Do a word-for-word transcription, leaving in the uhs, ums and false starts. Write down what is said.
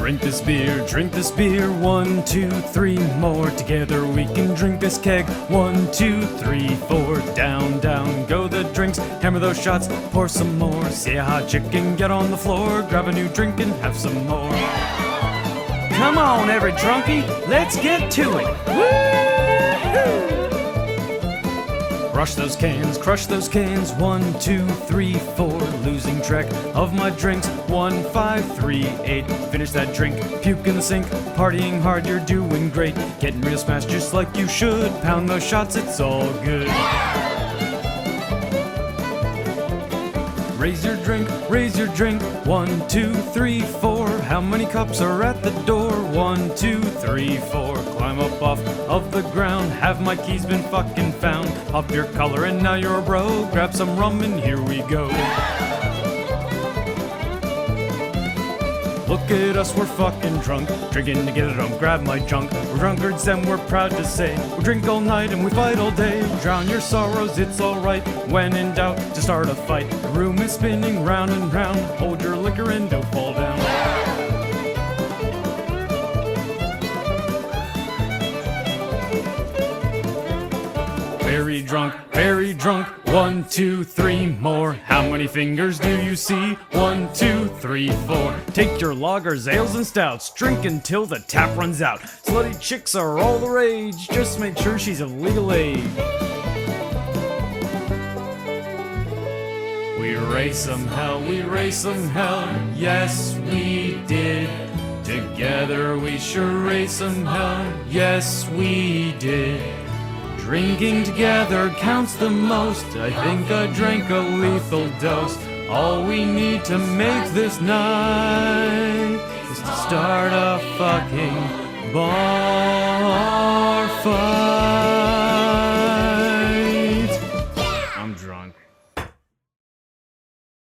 Drink this beer, drink this beer, one, two, three more. Together we can drink this keg, one, two, three, four. Down, down, go the drinks, hammer those shots, pour some more. See a hot chicken, get on the floor, grab a new drink and have some more. Come on, every drunkie, let's get to it. Woo-hoo! Rush those cans, crush those cans, one, two, three, four. Losing track of my drinks, one, five, three, eight. Finish that drink, puke in the sink, partying hard, you're doing great. Getting real smashed just like you should, pound those shots, it's all good. Raise your drink, raise your drink, one, two, three, four. How many cups are at the door? One, two, three, four. Climb up off of the ground, have my keys been fucking found? Pop your collar and now you're a bro, grab some rum and here we go. Look at us, we're fucking drunk, drinking to get it home, grab my junk. We're drunkards and we're proud to say, we drink all night and we fight all day. Drown your sorrows, it's alright, when in doubt, to start a fight. The room is spinning round and round, hold your liquor and don't fall down. Very drunk, very drunk, one, two, three more. How many fingers do you see? One, two, three, four. Take your lagers, ales, and stouts, drink until the tap runs out. Slutty chicks are all the rage, just make sure she's of legal age. We raise some hell, we raise some hell, yes we did. Together we sure raise some hell, yes we did. Drinking together counts the most. I think I drank a lethal dose. All we need to make this night is to start a fucking bar fight.